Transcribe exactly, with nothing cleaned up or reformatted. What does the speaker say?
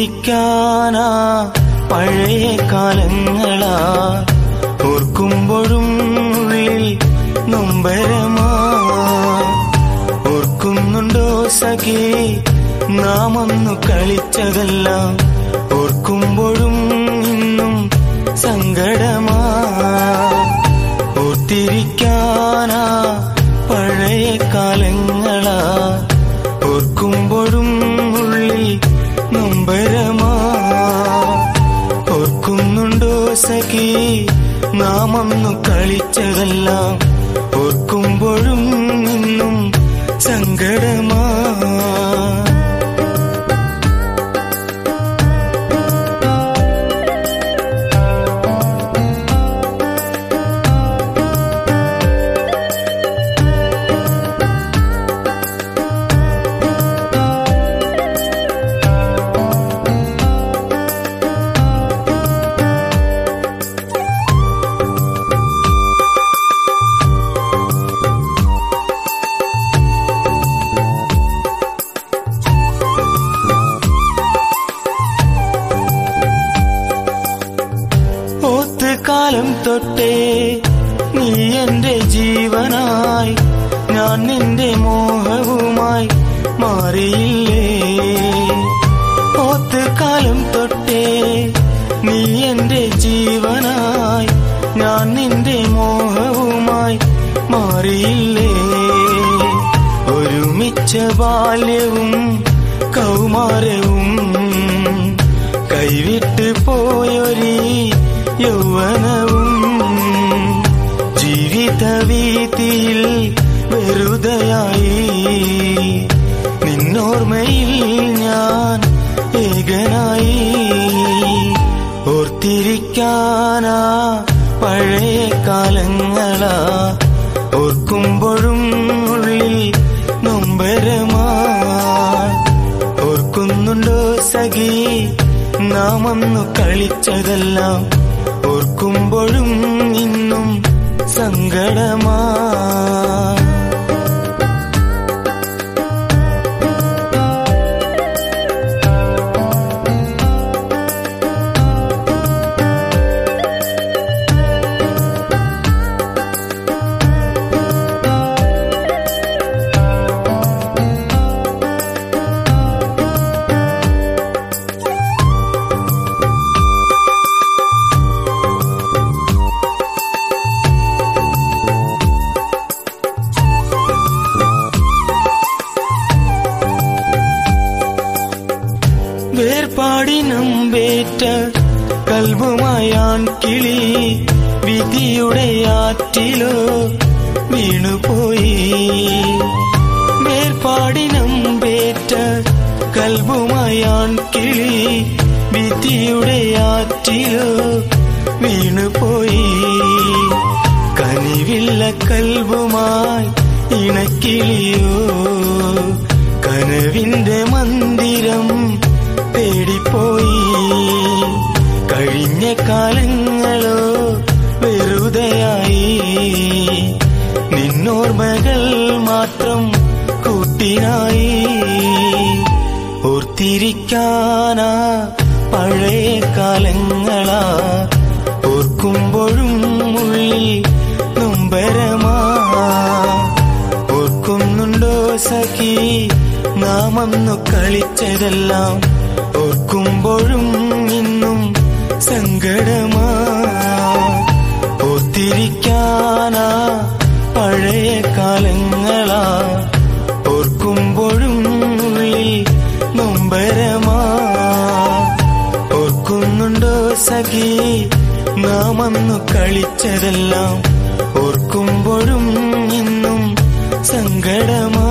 ഓർത്തിരിക്കാനാ പഴയ കാലങ്ങളാ, ഓർക്കുമ്പോഴും ഉള്ളിൽ നൊമ്പരമാ. ഓർക്കുന്നുണ്ടോ സഖി നാം അന്നു കളിച്ചതെല്ലാം, ഓർക്കുമ്പോഴും ഇന്നും സങ്കടമാ. ഓർത്തിരിക്കാനാ പഴയ കാലങ്ങളാ, ഓർക്കുമ്പോഴും ഉള്ളിൽ നൊമ്പരമാ. ഓർക്കുന്നുണ്ടോ സഖി നാം അന്നു കളിച്ചതെല്ലാം, ഓർക്കുമ്പോഴും ഇന്നും സങ്കടമാ. കാലം തൊട്ടേ നീ എന്റെ ജീവനായി, ഞാൻ നിന്റെ മോഹവുമായി മാറിയില്ലേ. ഓത്ത് കാലം തൊട്ടേ നീ എന്റെ ജീവനായി, ഞാൻ നിന്റെ മോഹവുമായി മാറിയില്ലേ. ഒരുമിച്ച ബാല്യവും കൗമാരവും കൈവിട്ട് പോയൊരീ യൗവനവും, ജീവിത വീതിയിൽ വെറുതെയായി. നിന്നോർമ്മയിൽ ഞാൻ ഏകനായി. ഓർത്തിരിക്കാനാ പഴയ കാലങ്ങളാ, ഓർക്കുമ്പോഴും ഉള്ളിൽ നൊമ്പരമാ. ഓർക്കുന്നുണ്ടോ സഖി നാം അന്നു കളിച്ചതെല്ലാം, ഓർക്കുമ്പോഴും ഇന്നും സങ്കടമാ. വേർപാടിനമ്പേറ്റ കൽബുമായാൻ കിളി വിധിയുടെ ആറ്റിലോ വീണുപോയി. വേർപാടിനമ്പേറ്റ കൽബുമായാൻ കിളി വിധിയുടെ ആറ്റിലോ വീണുപോയി. കനിവില്ല കൽബുമായി ഇണക്കിളിയോ, കനവിന്റെ മന്ദിരം തേടിപ്പോയി. കഴിഞ്ഞ കാലങ്ങളോ വെറുതെയായി, നിന്നോർമ്മകൾ മാത്രം കൂട്ടിനായി. ഓർത്തിരിക്കാനാ പഴയ കാലങ്ങളാ, ഓർക്കുമ്പോഴും ഉള്ളിൽ നൊമ്പരമാ. ഓർക്കുന്നുണ്ടോ സഖി നാം അന്നു കളിച്ചതെല്ലാം, ഓർക്കുമ്പോഴും ഇന്നും സങ്കടമാ. ഓർത്തിരിക്കാനാ പഴയ കാലങ്ങളാ, ഓർക്കുമ്പോഴും ഉള്ളിൽ നൊമ്പരമാ. ഓർക്കുന്നുണ്ടോ സഖി നാം അന്നു കളിച്ചതെല്ലാം, ഓർക്കുമ്പോഴും ഇന്നും സങ്കടമാ.